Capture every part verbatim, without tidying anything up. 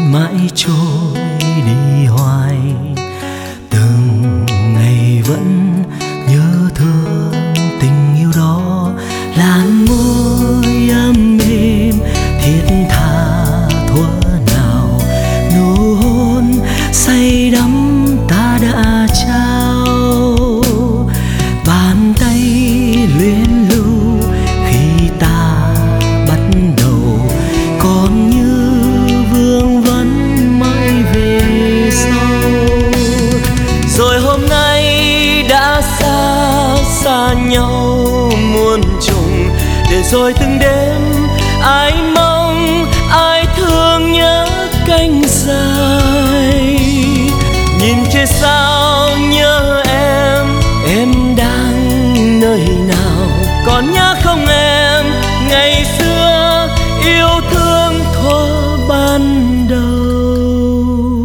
mãi trôi đi hoài, từng ngày vẫn nhớ thương tình yêu đó. Làn môi ấm êm thiết tha thuở nào, nụ hôn say đắm ta đã trao. Bàn tay luyến lưu khi ta bắt đầu, còn như vương vấn mãi về sau. Rồi hôm nay đã xa xa nhau muôn trùng, để rồi từng đêm ai mong ai thương nhớ cánh dài. Nhìn trên sao nhớ em, em đang nơi nào, còn nhớ không em ngày xưa yêu thương thuở ban đầu.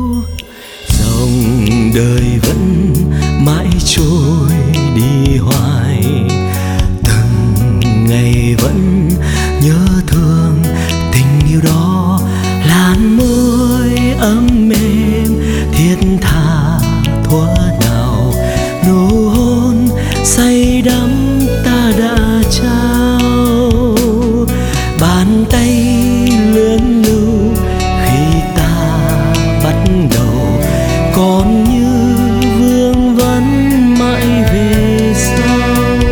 Dòng đời vẫn mãi trôi đi hoài, từng ngày vẫn nhớ thương tình yêu đó. Làn môi ấm êm thiết tha thuở nào, nụ hôn say đắm ta đã trao. Bàn tay luyến lưu khi ta bắt đầu, còn như vương vấn mãi về sau.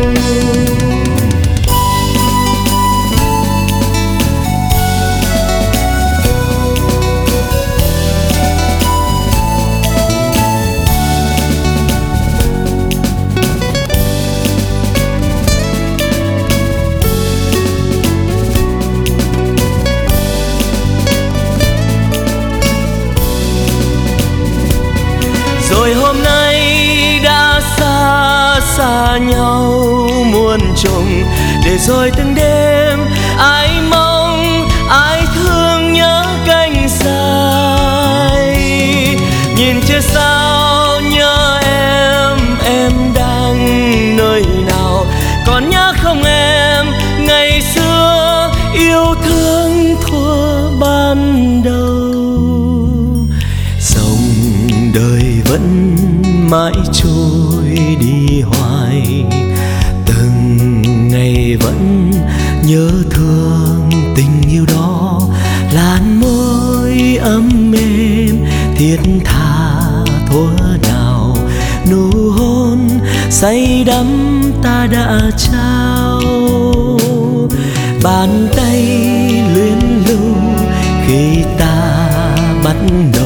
Rồi hôm nay đã xa xa nhau muôn trùng, để rồi từng đêm ai mong ai thương nhớ cánh dài. Nhìn trên sao nhớ em, em đang nơi nào, còn nhớ không em ngày xưa yêu thương thuở ban đầu. Đời vẫn mãi trôi đi hoài, từng ngày vẫn nhớ thương tình yêu đó. Làn môi ấm êm thiết tha thuở nào, nụ hôn say đắm ta đã trao. Bàn tay luyến lưu khi ta bắt đầu,